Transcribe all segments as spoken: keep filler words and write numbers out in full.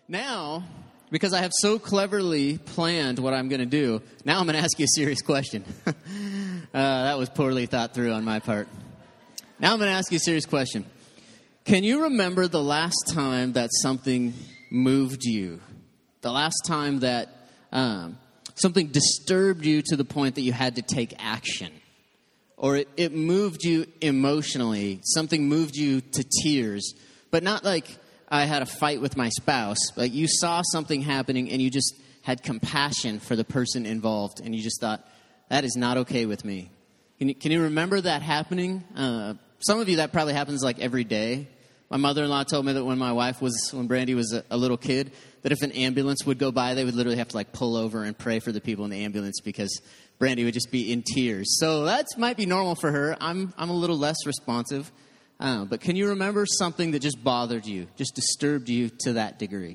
Now, because I have so cleverly planned what I'm going to do, now I'm going to ask you a serious question. uh, that was poorly thought through on my part. Now I'm going to ask you a serious question. Can you remember the last time that something moved you? The last time that um, something disturbed you to the point that you had to take action? Or it, it moved you emotionally. Something moved you to tears. But not like I had a fight with my spouse. Like you saw something happening and you just had compassion for the person involved. And you just thought, that is not okay with me. Can you, can you remember that happening? Uh, some of you, that probably happens like every day. My mother-in-law told me that when my wife was, when Brandy was a, a little kid, that if an ambulance would go by, they would literally have to like pull over and pray for the people in the ambulance because Brandy would just be in tears. So that might be normal for her. I'm I'm a little less responsive. Uh, but can you remember something that just bothered you, just disturbed you to that degree?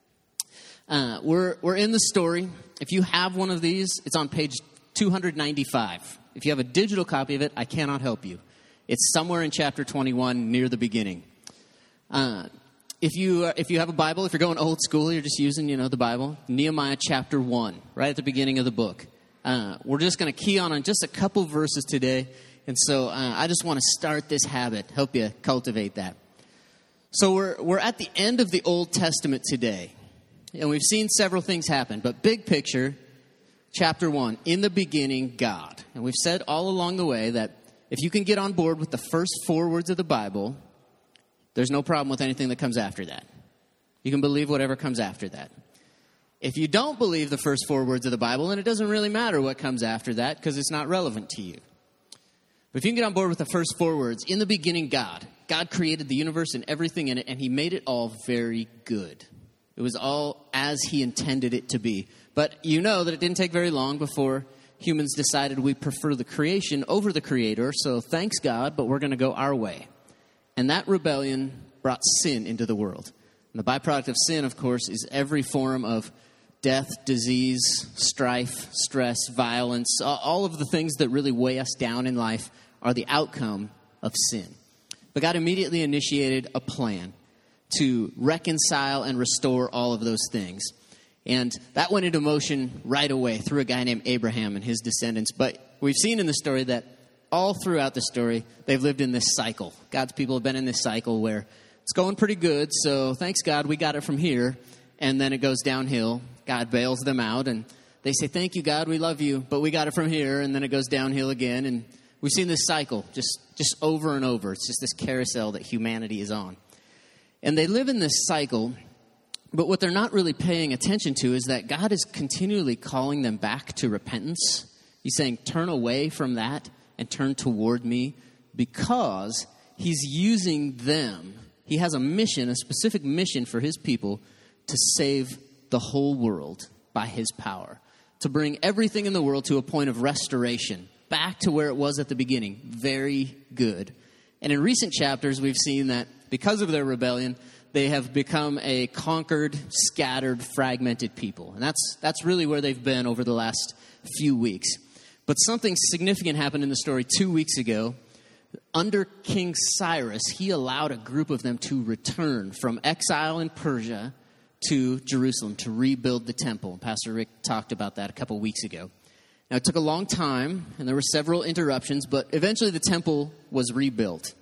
Uh, we're we're in the story. If you have one of these, it's on page two ninety-five. If you have a digital copy of it, I cannot help you. It's somewhere in chapter twenty-one near the beginning. Uh, if you uh, if you have a Bible, if you're going old school, you're just using, you know, the Bible, Nehemiah chapter one, right at the beginning of the book. Uh, we're just going to key on on just a couple verses today. And so uh, I just want to start this habit, help you cultivate that. So we're we're at the end of the Old Testament today. And we've seen several things happen. But big picture, chapter one, in the beginning, God. And we've said all along the way that if you can get on board with the first four words of the Bible, there's no problem with anything that comes after that. You can believe whatever comes after that. If you don't believe the first four words of the Bible, then it doesn't really matter what comes after that because it's not relevant to you. But if you can get on board with the first four words, in the beginning, God. God created the universe and everything in it, and he made it all very good. It was all as he intended it to be. But you know that it didn't take very long before humans decided we prefer the creation over the creator, so thanks God, but we're going to go our way. And that rebellion brought sin into the world. And the byproduct of sin, of course, is every form of death, disease, strife, stress, violence, all of the things that really weigh us down in life are the outcome of sin. But God immediately initiated a plan to reconcile and restore all of those things. And that went into motion right away through a guy named Abraham and his descendants. But we've seen in the story that all throughout the story, they've lived in this cycle. God's people have been in this cycle where it's going pretty good, so thanks God, we got it from here. And then it goes downhill. God bails them out, and they say, thank you, God, we love you, but we got it from here. And then it goes downhill again. And we've seen this cycle just, just over and over. It's just this carousel that humanity is on. And they live in this cycle, but what they're not really paying attention to is that God is continually calling them back to repentance. He's saying, turn away from that and turn toward me, because he's using them. He has a mission, a specific mission for his people to save the whole world by his power, to bring everything in the world to a point of restoration, back to where it was at the beginning. Very good. And in recent chapters, we've seen that because of their rebellion, they have become a conquered, scattered, fragmented people. And that's that's really where they've been over the last few weeks. But something significant happened in the story two weeks ago. Under King Cyrus, he allowed a group of them to return from exile in Persia to Jerusalem to rebuild the temple. Pastor Rick talked about that a couple weeks ago. Now, it took a long time, and there were several interruptions, but eventually the temple was rebuilt.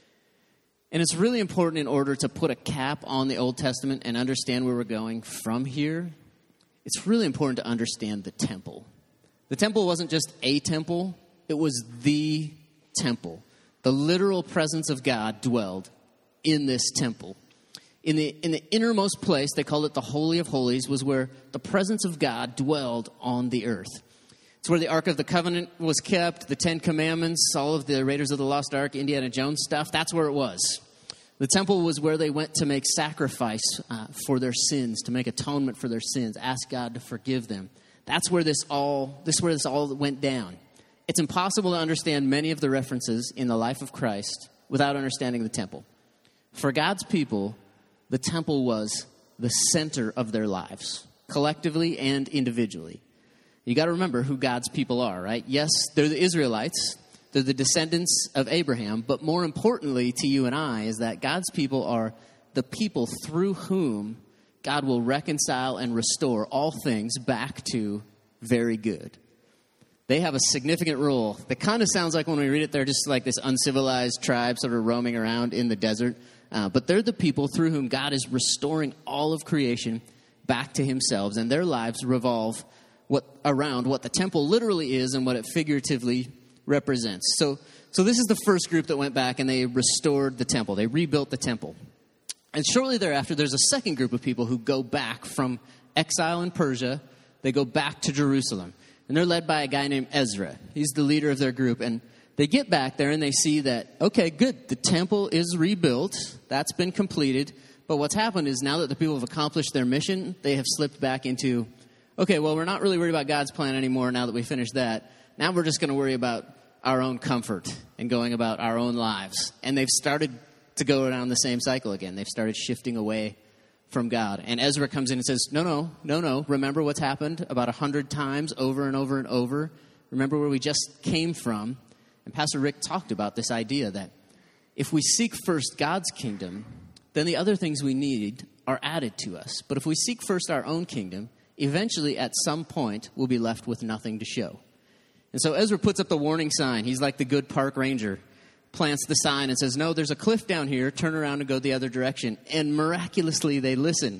And it's really important in order to put a cap on the Old Testament and understand where we're going from here. It's really important to understand the temple. The temple wasn't just a temple. It was the temple. The literal presence of God dwelled in this temple. In the in the innermost place, they called it the Holy of Holies, was where the presence of God dwelled on the earth. It's where the Ark of the Covenant was kept, the Ten Commandments, all of the Raiders of the Lost Ark, Indiana Jones stuff. That's where it was. The temple was where they went to make sacrifice uh, for their sins, to make atonement for their sins, ask God to forgive them. That's where this all this is where this all went down. It's impossible to understand many of the references in the life of Christ without understanding the temple. For God's people, the temple was the center of their lives, collectively and individually. You got to remember who God's people are, right? Yes, they're the Israelites. They're the descendants of Abraham. But more importantly to you and I is that God's people are the people through whom God will reconcile and restore all things back to very good. They have a significant role that kind of sounds like when we read it, they're just like this uncivilized tribe sort of roaming around in the desert. Uh, but they're the people through whom God is restoring all of creation back to himself, and their lives revolve what around what the temple literally is and what it figuratively represents. So, so this is the first group that went back and they restored the temple. They rebuilt the temple. And shortly thereafter, there's a second group of people who go back from exile in Persia. They go back to Jerusalem. And they're led by a guy named Ezra. He's the leader of their group. And they get back there and they see that, okay, good, the temple is rebuilt. That's been completed. But what's happened is now that the people have accomplished their mission, they have slipped back into, okay, well, we're not really worried about God's plan anymore now that we finished that. Now we're just going to worry about our own comfort and going about our own lives. And they've started to go down the same cycle again. They've started shifting away from God. And Ezra comes in and says, no, no, no, no. Remember what's happened about a hundred times over and over and over. Remember where we just came from. And Pastor Rick talked about this idea that if we seek first God's kingdom, then the other things we need are added to us. But if we seek first our own kingdom, eventually at some point we'll be left with nothing to show. And so Ezra puts up the warning sign. He's like the good park ranger. Plants the sign and says, no, there's a cliff down here. Turn around and go the other direction. And miraculously, they listen.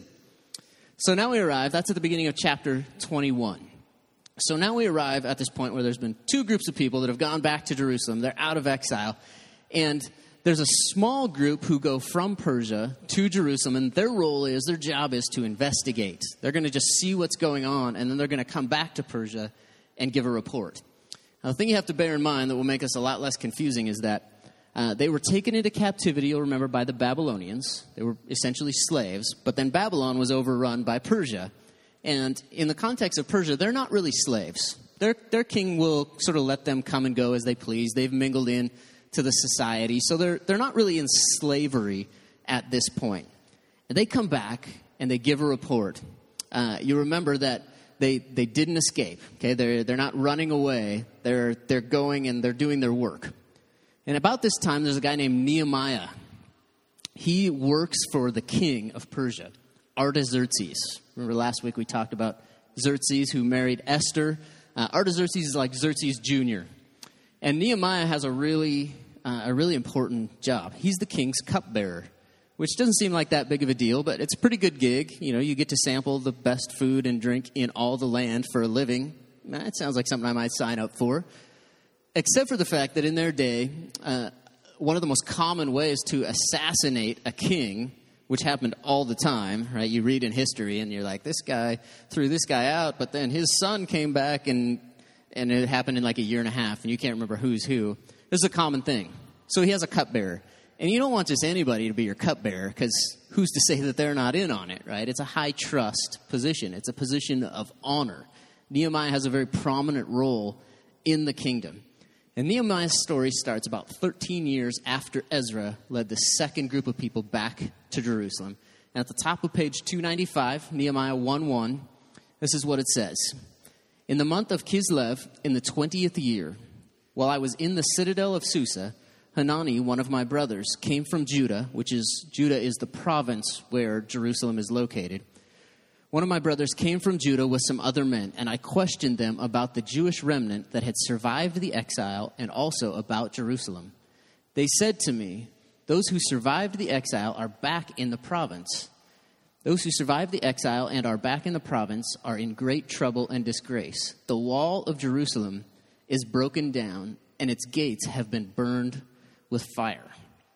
So now we arrive. That's at the beginning of chapter twenty-one. So now we arrive at this point where there's been two groups of people that have gone back to Jerusalem. They're out of exile. And there's a small group who go from Persia to Jerusalem. And their role is, their job is to investigate. They're going to just see what's going on. And then they're going to come back to Persia and give a report. Now, the thing you have to bear in mind that will make us a lot less confusing is that Uh, they were taken into captivity, you'll remember, by the Babylonians. They were essentially slaves. But then Babylon was overrun by Persia. And in the context of Persia, they're not really slaves. Their, their king will sort of let them come and go as they please. They've mingled in to the society. So they're, they're not really in slavery at this point. And they come back and they give a report. Uh, you remember that they, they didn't escape. Okay, they're, they're not running away. They're, they're going and they're doing their work. And about this time, there's a guy named Nehemiah. He works for the king of Persia, Artaxerxes. Remember last week we talked about Xerxes, who married Esther. Uh, Artaxerxes is like Xerxes Junior And Nehemiah has a really, uh, a really important job. He's the king's cupbearer, which doesn't seem like that big of a deal, but it's a pretty good gig. You know, you get to sample the best food and drink in all the land for a living. That sounds like something I might sign up for. Except for the fact that in their day, uh, one of the most common ways to assassinate a king, which happened all the time, right? You read in history and you're like, this guy threw this guy out, but then his son came back and and it happened in like a year and a half, and you can't remember who's who. This is a common thing. So he has a cupbearer. And you don't want just anybody to be your cupbearer, because who's to say that they're not in on it, right? It's a high trust position. It's a position of honor. Nehemiah has a very prominent role in the kingdom. And Nehemiah's story starts about thirteen years after Ezra led the second group of people back to Jerusalem. And at the top of page two ninety-five, Nehemiah one one, this is what it says. In the month of Kislev, in the twentieth year, while I was in the citadel of Susa, Hanani, one of my brothers, came from Judah, which is, Judah is the province where Jerusalem is located. One of my brothers came from Judah with some other men, and I questioned them about the Jewish remnant that had survived the exile and also about Jerusalem. They said to me, those who survived the exile are back in the province. Those who survived the exile and are back in the province are in great trouble and disgrace. The wall of Jerusalem is broken down, and its gates have been burned with fire.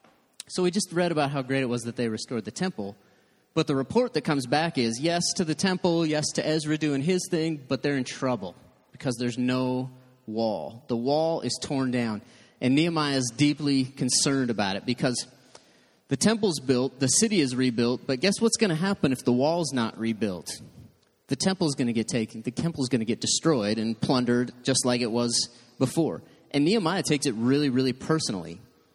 So we just read about how great it was that they restored the temple. But the report that comes back is, yes to the temple, yes to Ezra doing his thing, but they're in trouble because there's no wall. The wall is torn down. And Nehemiah is deeply concerned about it because the temple's built, the city is rebuilt, but guess what's going to happen if the wall's not rebuilt? The temple's going to get taken, the temple's going to get destroyed and plundered just like it was before. And Nehemiah takes it really, really personally.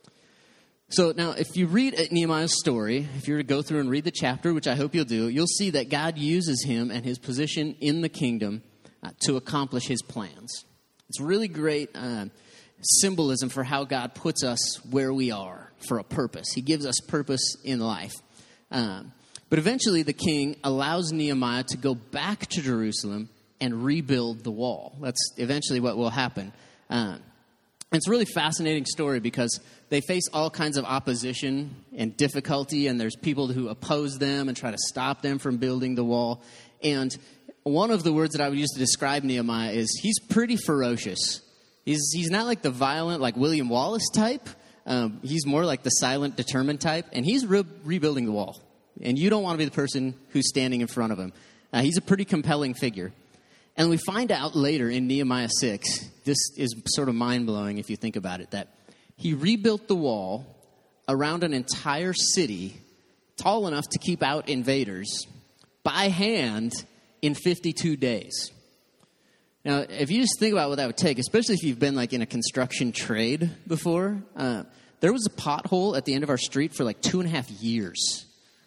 So now, if you read Nehemiah's story, if you were to go through and read the chapter, which I hope you'll do, you'll see that God uses him and his position in the kingdom uh, to accomplish his plans. It's really great uh, symbolism for how God puts us where we are for a purpose. He gives us purpose in life. Um, But eventually the king allows Nehemiah to go back to Jerusalem and rebuild the wall. That's eventually what will happen. Um, it's a really fascinating story because they face all kinds of opposition and difficulty, and there's people who oppose them and try to stop them from building the wall. And one of the words that I would use to describe Nehemiah is he's pretty ferocious. He's he's not like the violent, like William Wallace type. Um, he's more like the silent, determined type, and he's re- rebuilding the wall. And you don't want to be the person who's standing in front of him. Uh, he's a pretty compelling figure. And we find out later in Nehemiah six, this is sort of mind-blowing if you think about it, that he rebuilt the wall around an entire city tall enough to keep out invaders by hand in fifty-two days. Now, if you just think about what that would take, especially if you've been like in a construction trade before, uh, there was a pothole at the end of our street for like two and a half years.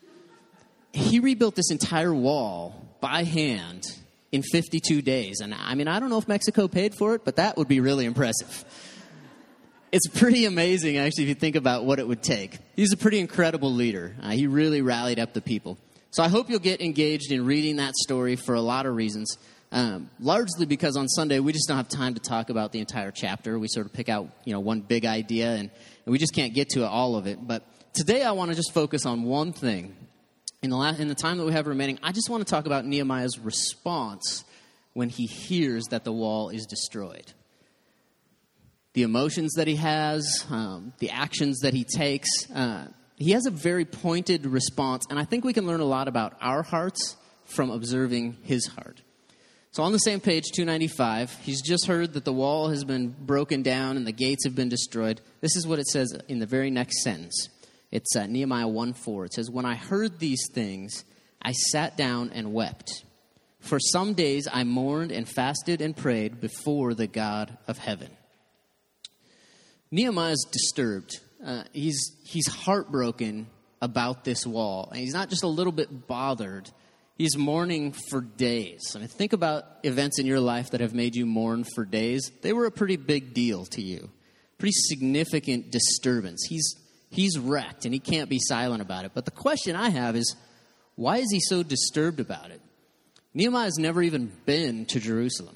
He rebuilt this entire wall by hand in fifty-two days. And I mean, I don't know if Mexico paid for it, but that would be really impressive. It's pretty amazing, actually, if you think about what it would take. He's a pretty incredible leader. Uh, he really rallied up the people. So I hope you'll get engaged in reading that story for a lot of reasons. Um, largely because on Sunday, we just don't have time to talk about the entire chapter. We sort of pick out, you know, one big idea, and, and we just can't get to all of it. But today I want to just focus on one thing. In the, last, in the time that we have remaining, I just want to talk about Nehemiah's response when he hears that the wall is destroyed. The emotions that he has, um, the actions that he takes. Uh, he has a very pointed response, and I think we can learn a lot about our hearts from observing his heart. So on the same page, two ninety-five, he's just heard that the wall has been broken down and the gates have been destroyed. This is what it says in the very next sentence. It's uh, Nehemiah one four. It says, "When I heard these things, I sat down and wept. For some days I mourned and fasted and prayed before the God of heaven." Nehemiah is disturbed. Uh, he's he's heartbroken about this wall. And he's not just a little bit bothered. He's mourning for days. I mean, think about events in your life that have made you mourn for days. They were a pretty big deal to you. Pretty significant disturbance. He's He's wrecked, and he can't be silent about it. But the question I have is, why is he so disturbed about it? Nehemiah's never even been to Jerusalem.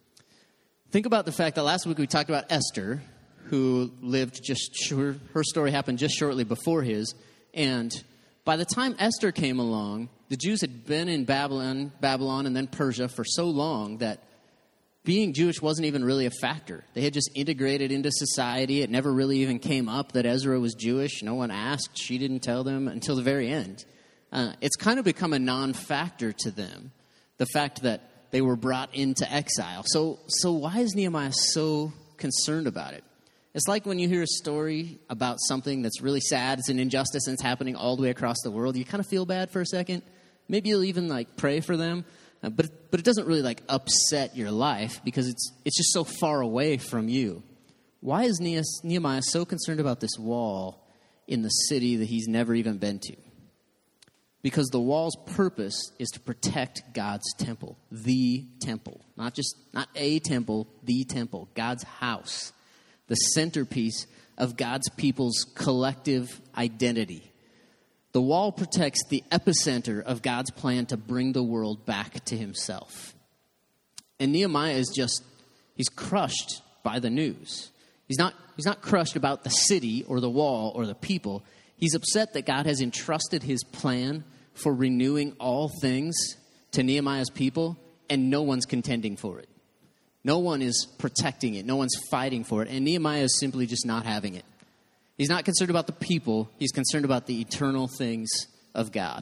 Think about the fact that last week we talked about Esther, who lived just, her, her story happened just shortly before his. And by the time Esther came along, the Jews had been in Babylon, Babylon and then Persia for so long that being Jewish wasn't even really a factor. They had just integrated into society. It never really even came up that Ezra was Jewish. No one asked. She didn't tell them until the very end. Uh, it's kind of become a non-factor to them, the fact that they were brought into exile. So, so why is Nehemiah so concerned about it? It's like when you hear a story about something that's really sad, it's an injustice, and it's happening all the way across the world. You kind of feel bad for a second. Maybe you'll even like pray for them. Uh, but but it doesn't really like upset your life because it's it's just so far away from you. Why is Nehemiah so concerned about this wall in the city that he's never even been to? Because the wall's purpose is to protect God's temple, the temple, not just not a temple, the temple, God's house, the centerpiece of God's people's collective identity. The wall protects the epicenter of God's plan to bring the world back to himself. And Nehemiah is just, he's crushed by the news. He's not, he's not crushed about the city or the wall or the people. He's upset that God has entrusted his plan for renewing all things to Nehemiah's people, and no one's contending for it. No one is protecting it. No one's fighting for it. And Nehemiah is simply just not having it. He's not concerned about the people. He's concerned about the eternal things of God.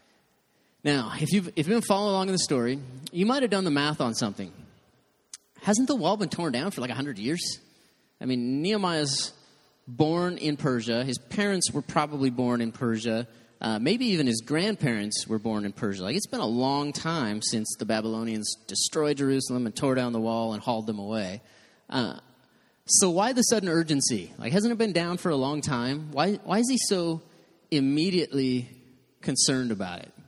Now, if you've, if you've been following along in the story, you might have done the math on something. Hasn't the wall been torn down for like one hundred years? I mean, Nehemiah's born in Persia. His parents were probably born in Persia. Uh, maybe even his grandparents were born in Persia. Like, it's been a long time since the Babylonians destroyed Jerusalem and tore down the wall and hauled them away. Uh, So why the sudden urgency? Like, hasn't it been down for a long time? Why why is he so immediately concerned about it?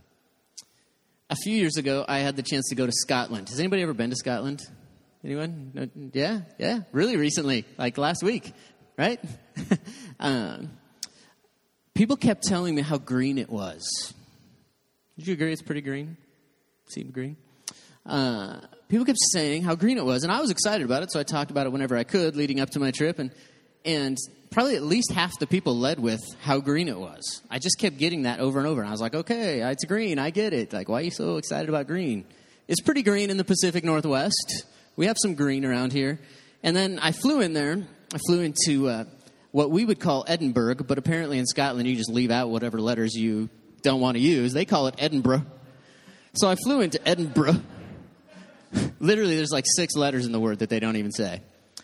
A few years ago, I had the chance to go to Scotland. Has anybody ever been to Scotland? Anyone? No? Yeah? Yeah? Really recently, like last week, right? um, people kept telling me how green it was. Did you agree it's pretty green? Seemed green? Uh, people kept saying how green it was, and I was excited about it, so I talked about it whenever I could leading up to my trip, and and probably at least half the people led with how green it was. I just kept getting that over and over, and I was like, okay, it's green, I get it. Like, why are you so excited about green? It's pretty green in the Pacific Northwest. We have some green around here. And then I flew in there. I flew into uh, what we would call Edinburgh, but apparently in Scotland you just leave out whatever letters you don't want to use. They call it Edinburgh. So I flew into Edinburgh. Literally, there's like six letters in the word that they don't even say.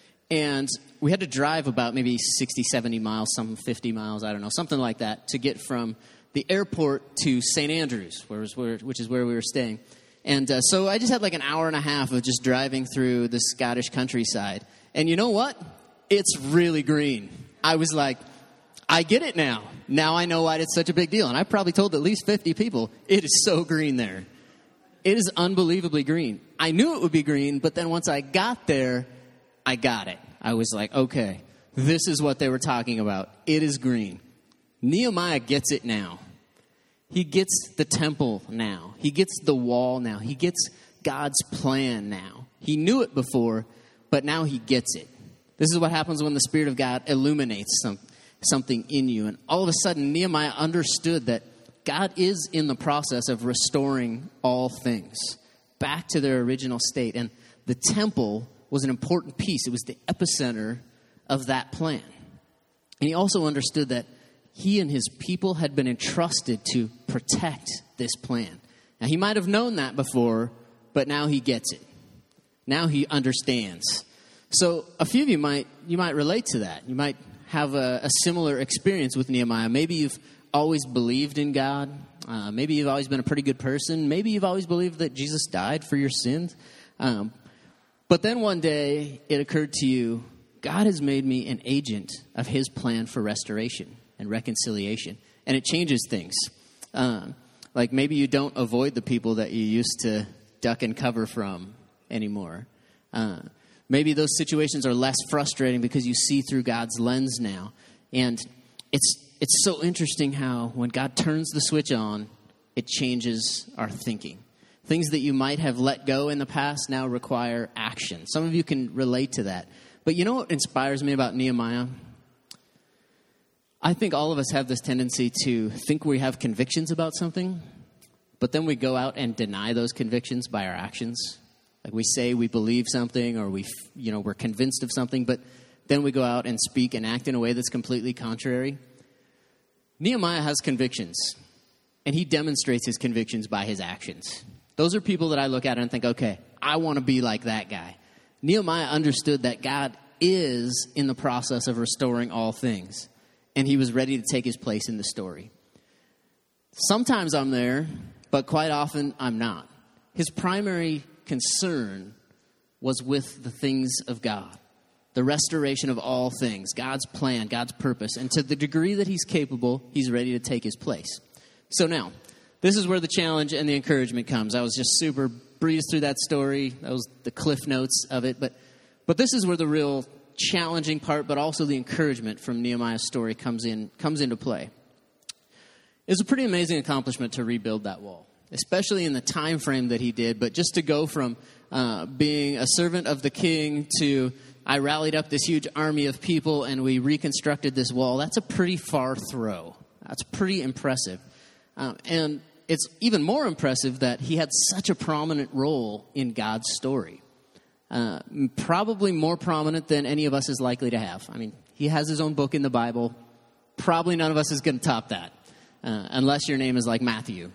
And we had to drive about maybe sixty, seventy miles, some fifty miles, I don't know, something like that, to get from the airport to Saint Andrews, where was where, which is where we were staying. And uh, so I just had like an hour and a half of just driving through the Scottish countryside. And you know what? It's really green. I was like, I get it now. Now I know why it's such a big deal. And I probably told at least fifty people, it is so green there. It is unbelievably green. I knew it would be green, but then once I got there, I got it. I was like, okay, this is what they were talking about. It is green. Nehemiah gets it now. He gets the temple now. He gets the wall now. He gets God's plan now. He knew it before, but now he gets it. This is what happens when the Spirit of God illuminates some, something in you. And all of a sudden, Nehemiah understood that God is in the process of restoring all things back to their original state. And the temple was an important piece. It was the epicenter of that plan. And he also understood that he and his people had been entrusted to protect this plan. Now, he might have known that before, but now he gets it. Now he understands. So a few of you might you might relate to that. You might have a, a similar experience with Nehemiah. Maybe you've always believed in God. Uh, maybe you've always been a pretty good person. Maybe you've always believed that Jesus died for your sins. Um, but then one day it occurred to you, God has made me an agent of his plan for restoration and reconciliation. And it changes things. Um, like maybe you don't avoid the people that you used to duck and cover from anymore. Uh, maybe those situations are less frustrating because you see through God's lens now. And it's it's so interesting how when God turns the switch on, it changes our thinking. Things that you might have let go in the past now require action. Some of you can relate to that. But you know what inspires me about Nehemiah? I think all of us have this tendency to think we have convictions about something, but then we go out and deny those convictions by our actions. Like we say we believe something or we, you know, we're convinced of something, but then we go out and speak and act in a way that's completely contrary. Nehemiah has convictions, and he demonstrates his convictions by his actions. Those are people that I look at and think, okay, I want to be like that guy. Nehemiah understood that God is in the process of restoring all things, and he was ready to take his place in the story. Sometimes I'm there, but quite often I'm not. His primary concern was with the things of God, the restoration of all things, God's plan, God's purpose. And to the degree that he's capable, he's ready to take his place. So now, this is where the challenge and the encouragement comes. I was just super breezed through that story. That was the cliff notes of it. But, but this is where the real challenging part, but also the encouragement from Nehemiah's story comes in comes into play. It's a pretty amazing accomplishment to rebuild that wall, especially in the time frame that he did. But just to go from uh, being a servant of the king to I rallied up this huge army of people and we reconstructed this wall, that's a pretty far throw. That's pretty impressive. Um, and it's even more impressive that he had such a prominent role in God's story. Uh, probably more prominent than any of us is likely to have. I mean, he has his own book in the Bible. Probably none of us is going to top that, uh, unless your name is like Matthew.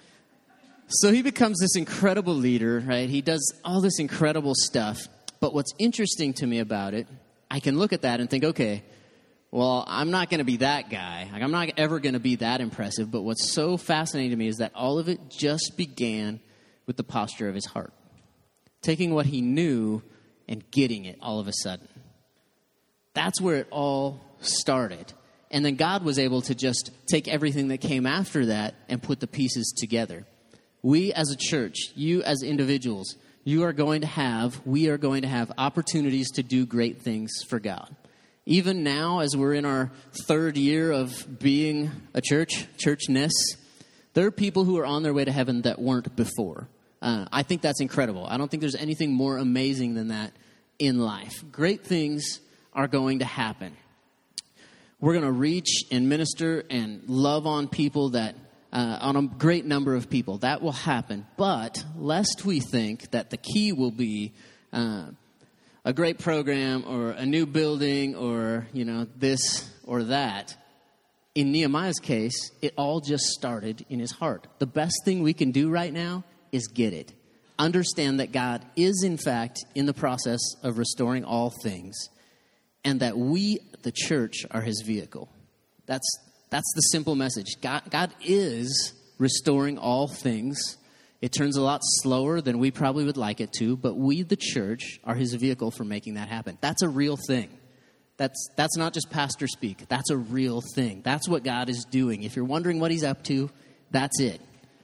So he becomes this incredible leader, right? He does all this incredible stuff. But what's interesting to me about it, I can look at that and think, okay, well, I'm not going to be that guy. Like, I'm not ever going to be that impressive. But what's so fascinating to me is that all of it just began with the posture of his heart. Taking what he knew and getting it all of a sudden. That's where it all started. And then God was able to just take everything that came after that and put the pieces together. We as a church, you as individuals, you are going to have, we are going to have opportunities to do great things for God. Even now, as we're in our third year of being a church, churchness, There are people who are on their way to heaven that weren't before. Uh, I think that's incredible. I don't think there's anything more amazing than that in life. Great things are going to happen. We're going to reach and minister and love on people that, uh, on a great number of people. That will happen. But lest we think that the key will be uh, a great program or a new building or, you know, this or that. In Nehemiah's case, it all just started in his heart. The best thing we can do right now is get it. Understand that God is, in fact, in the process of restoring all things, and that we, the church, are his vehicle. That's that's the simple message. God, God is restoring all things. It turns a lot slower than we probably would like it to, but we, the church, are his vehicle for making that happen. That's a real thing. That's that's not just pastor speak. That's a real thing. That's what God is doing. If you're wondering what he's up to, that's it.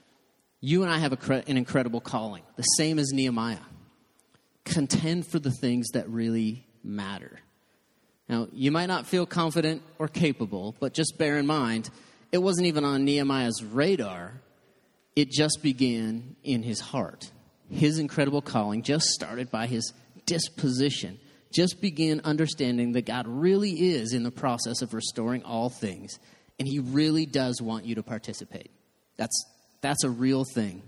You and I have a cre- an incredible calling, the same as Nehemiah. Contend for the things that really matter. Now, you might not feel confident or capable, but just bear in mind, it wasn't even on Nehemiah's radar. It just began in his heart. His incredible calling just started by his disposition. Just begin understanding that God really is in the process of restoring all things, and he really does want you to participate. That's that's a real thing.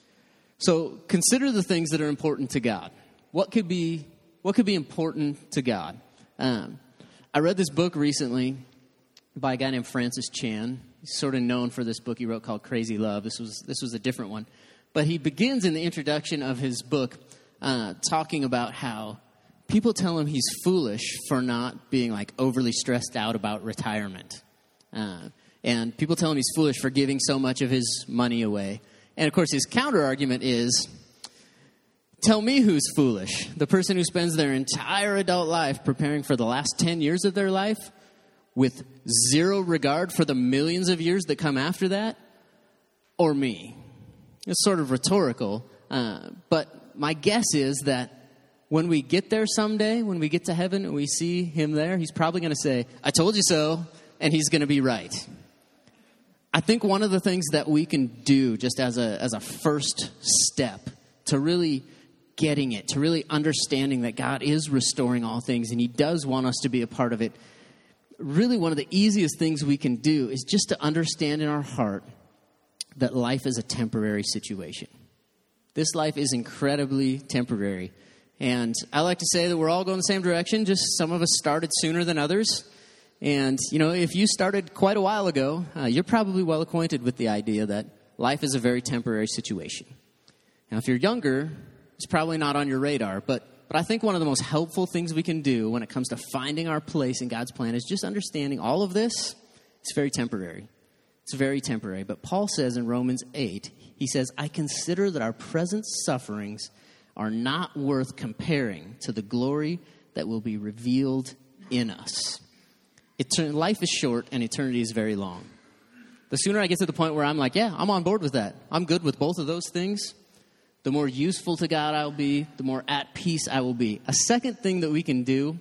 So consider the things that are important to God. What could be what could be important to God? Um, I read this book recently by a guy named Francis Chan. He's sort of known for this book he wrote called Crazy Love. This was this was a different one, but he begins in the introduction of his book uh, talking about how people tell him he's foolish for not being like overly stressed out about retirement. Uh, and people tell him he's foolish for giving so much of his money away. And of course, his counter argument is, tell me who's foolish. The person who spends their entire adult life preparing for the last ten years of their life with zero regard for the millions of years that come after that, or me? It's sort of rhetorical. Uh, but my guess is that when we get there someday, when we get to heaven and we see him there, he's probably going to say, I told you so, and he's going to be right. I think one of the things that we can do just as a as a first step to really getting it, to really understanding that God is restoring all things and he does want us to be a part of it, really one of the easiest things we can do is just to understand in our heart that life is a temporary situation. This life is incredibly temporary. And I like to say that we're all going the same direction, just some of us started sooner than others. And, you know, if you started quite a while ago, uh, you're probably well acquainted with the idea that life is a very temporary situation. Now, if you're younger, it's probably not on your radar, but but I think one of the most helpful things we can do when it comes to finding our place in God's plan is just understanding all of this. It's very temporary. It's very temporary. But Paul says in Romans eight, he says, I consider that our present sufferings are not worth comparing to the glory that will be revealed in us. Etern- life is short and eternity is very long. The sooner I get to the point where I'm like, yeah, I'm on board with that. I'm good with both of those things. The more useful to God I will be, the more at peace I will be. A second thing that we can do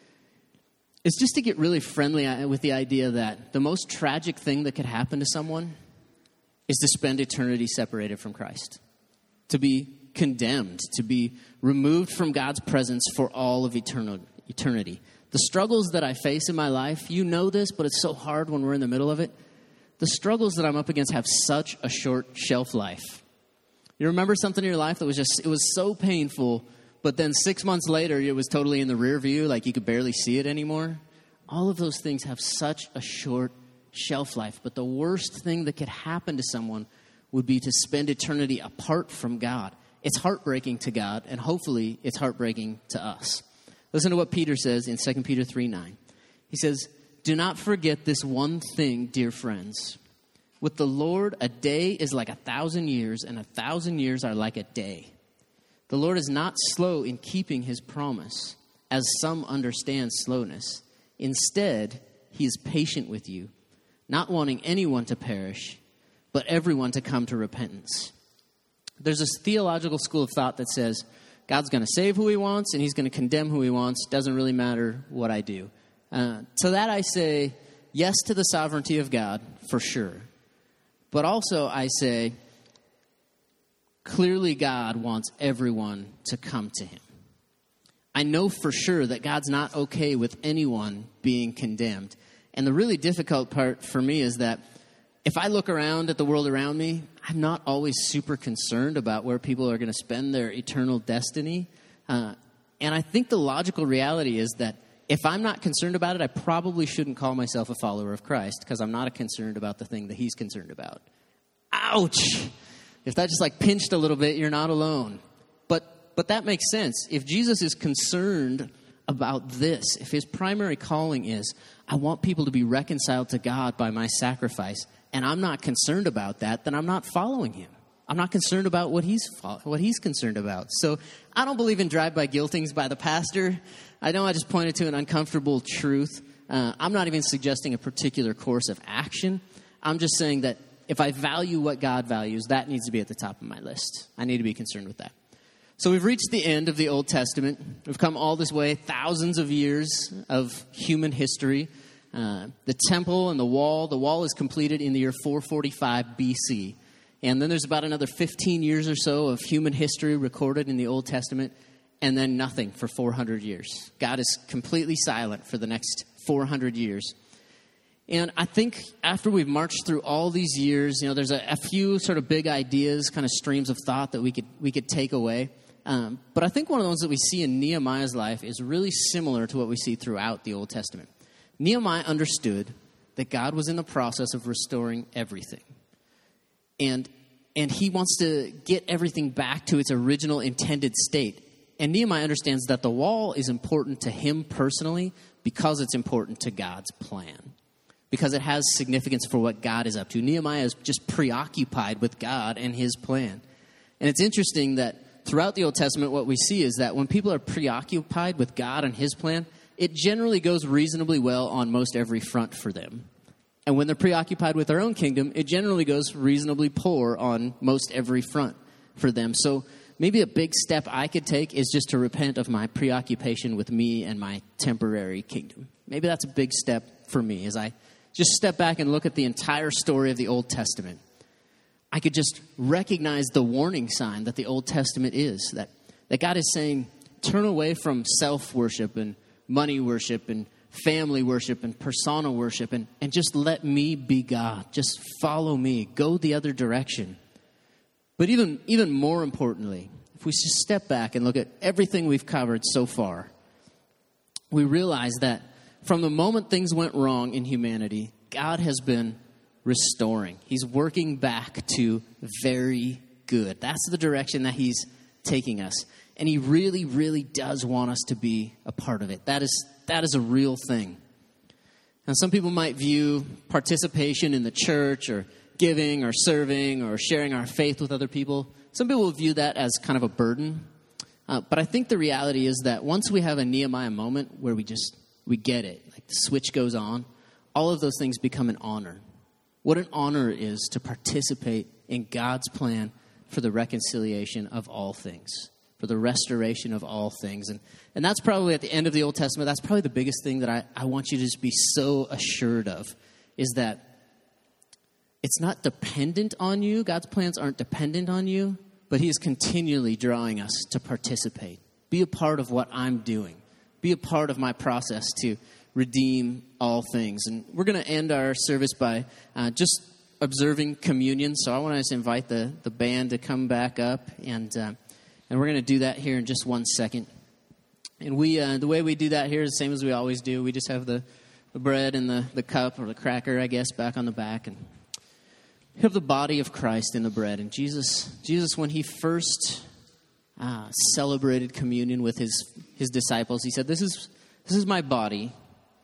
is just to get really friendly with the idea that the most tragic thing that could happen to someone is to spend eternity separated from Christ. To be condemned, to be removed from God's presence for all of eternal, eternity. The struggles that I face in my life, you know this, but it's so hard when we're in the middle of it. The struggles that I'm up against have such a short shelf life. You remember something in your life that was just, it was so painful, but then six months later, it was totally in the rear view, like you could barely see it anymore. All of those things have such a short shelf life. But the worst thing that could happen to someone would be to spend eternity apart from God. It's heartbreaking to God, and hopefully it's heartbreaking to us. Listen to what Peter says in Second Peter three nine. He says, do not forget this one thing, dear friends. With the Lord, a day is like a thousand years, and a thousand years are like a day. The Lord is not slow in keeping his promise, as some understand slowness. Instead, he is patient with you, not wanting anyone to perish, but everyone to come to repentance. There's this theological school of thought that says God's going to save who he wants and he's going to condemn who he wants. Doesn't really matter what I do. Uh, to that I say yes to the sovereignty of God, for sure. But also I say, clearly God wants everyone to come to him. I know for sure that God's not okay with anyone being condemned. And the really difficult part for me is that if I look around at the world around me, I'm not always super concerned about where people are going to spend their eternal destiny. Uh, and I think the logical reality is that if I'm not concerned about it, I probably shouldn't call myself a follower of Christ because I'm not concerned about the thing that he's concerned about. Ouch! If that just like pinched a little bit, you're not alone. But but that makes sense. If Jesus is concerned about this, if his primary calling is, I want people to be reconciled to God by my sacrifice, and I'm not concerned about that, then I'm not following him. I'm not concerned about what he's what he's concerned about. So I don't believe in drive-by guiltings by the pastor. I know I just pointed to an uncomfortable truth. Uh, I'm not even suggesting a particular course of action. I'm just saying that if I value what God values, that needs to be at the top of my list. I need to be concerned with that. So we've reached the end of the Old Testament. We've come all this way, thousands of years of human history. Uh, the temple and the wall, the wall is completed in the year four forty-five B C. And then there's about another fifteen years or so of human history recorded in the Old Testament, and then nothing for four hundred years. God is completely silent for the next four hundred years. And I think after we've marched through all these years, you know, there's a, a few sort of big ideas, kind of streams of thought that we could we could take away. Um, but I think one of the ones that we see in Nehemiah's life is really similar to what we see throughout the Old Testament. Nehemiah understood that God was in the process of restoring everything. And and he wants to get everything back to its original intended state. And Nehemiah understands that the wall is important to him personally because it's important to God's plan. Because it has significance for what God is up to. Nehemiah is just preoccupied with God and his plan. And it's interesting that throughout the Old Testament, what we see is that when people are preoccupied with God and his plan, it generally goes reasonably well on most every front for them. And when they're preoccupied with their own kingdom, it generally goes reasonably poor on most every front for them. So maybe a big step I could take is just to repent of my preoccupation with me and my temporary kingdom. Maybe that's a big step for me as I just step back and look at the entire story of the Old Testament. I could just recognize the warning sign that the Old Testament is, that, that God is saying, turn away from self-worship and money worship and family worship and persona worship and, and just let me be God. Just follow me. Go the other direction. But even, even more importantly, if we just step back and look at everything we've covered so far, we realize that from the moment things went wrong in humanity, God has been restoring. He's working back to very good. That's the direction that he's taking us. And he really, really does want us to be a part of it. That is that is a real thing. Now, some people might view participation in the church or giving or serving or sharing our faith with other people. Some people will view that as kind of a burden. Uh, but I think the reality is that once we have a Nehemiah moment where we just, we get it, like the switch goes on, all of those things become an honor. What an honor it is to participate in God's plan for the reconciliation of all things, for the restoration of all things. And and that's probably at the end of the Old Testament, that's probably the biggest thing that I, I want you to just be so assured of, is that it's not dependent on you. God's plans aren't dependent on you, but he is continually drawing us to participate. Be a part of what I'm doing. Be a part of my process to redeem all things. And we're going to end our service by uh, just observing communion. So I want to just invite the, the band to come back up, and uh, and we're going to do that here in just one second. And we uh, the way we do that here is the same as we always do. We just have the, the bread and the, the cup, or the cracker, I guess, back on the back, and we have the body of Christ in the bread. And Jesus, Jesus, when he first uh, celebrated communion with his his disciples, he said, "This is this is my body."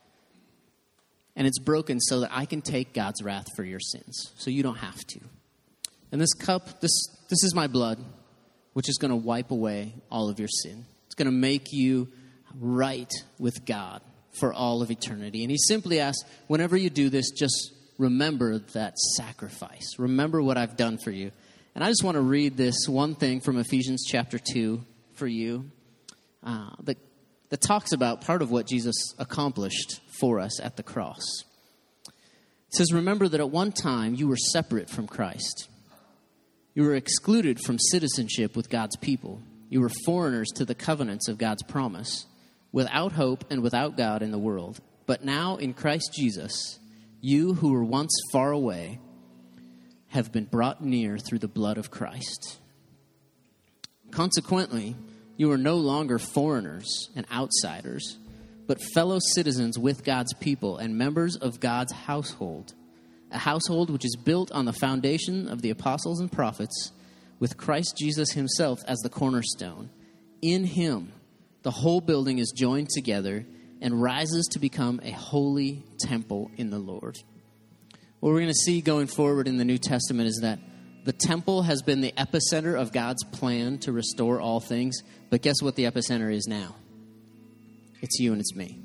And it's broken so that I can take God's wrath for your sins, so you don't have to. And this cup, this this is my blood, which is going to wipe away all of your sin. It's going to make you right with God for all of eternity. And he simply asks, whenever you do this, just remember that sacrifice. Remember what I've done for you. And I just want to read this one thing from Ephesians chapter two for you uh, that, that talks about part of what Jesus accomplished for us at the cross. It says, remember that at one time you were separate from Christ. You were excluded from citizenship with God's people. You were foreigners to the covenants of God's promise, without hope and without God in the world. But now in Christ Jesus, you who were once far away have been brought near through the blood of Christ. Consequently, you are no longer foreigners and outsiders, but fellow citizens with God's people and members of God's household, a household which is built on the foundation of the apostles and prophets, with Christ Jesus himself as the cornerstone. In him, the whole building is joined together and rises to become a holy temple in the Lord. What we're going to see going forward in the New Testament is that the temple has been the epicenter of God's plan to restore all things, but guess what the epicenter is now? It's you and it's me.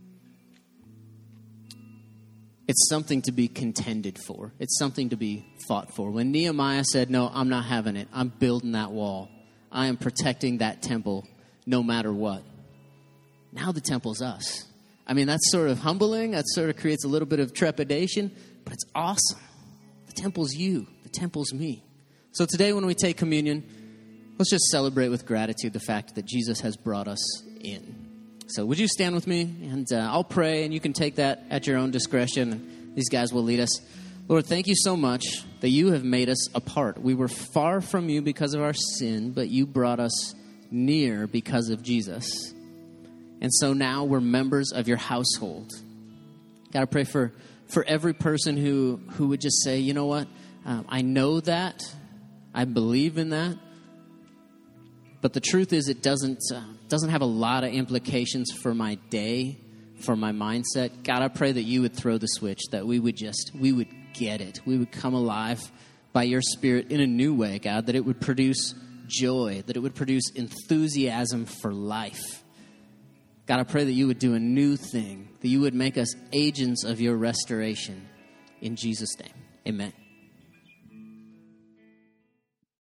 It's something to be contended for. It's something to be fought for. When Nehemiah said, no, I'm not having it. I'm building that wall. I am protecting that temple no matter what. Now the temple's us. I mean, that's sort of humbling. That sort of creates a little bit of trepidation, but it's awesome. The temple's you. The temple's me. So today when we take communion, let's just celebrate with gratitude the fact that Jesus has brought us in. So would you stand with me? And uh, I'll pray, and you can take that at your own discretion. And these guys will lead us. Lord, thank you so much that you have made us apart. We were far from you because of our sin, but you brought us near because of Jesus. And so now we're members of your household. God, I pray for, for every person who, who would just say, you know what? Um, I know that. I believe in that. But the truth is it doesn't uh, doesn't have a lot of implications for my day, for my mindset. God, I pray that you would throw the switch, that we would just, we would get it. We would come alive by your Spirit in a new way, God, that it would produce joy, that it would produce enthusiasm for life. God, I pray that you would do a new thing, that you would make us agents of your restoration. In Jesus' name, amen.